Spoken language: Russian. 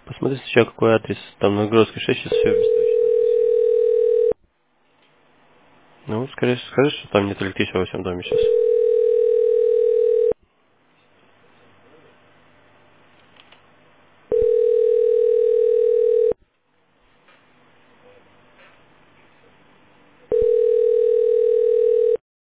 Посмотри сначала, какой адрес. Там на Гродской 6 сейчас все беспечно. Ну, скажи, что там нет электричества во всем доме сейчас.